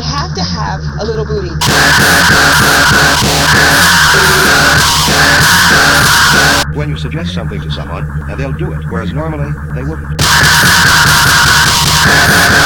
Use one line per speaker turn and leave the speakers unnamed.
have to have a little booty.
When you suggest something to someone, they'll do it, whereas normally they wouldn't.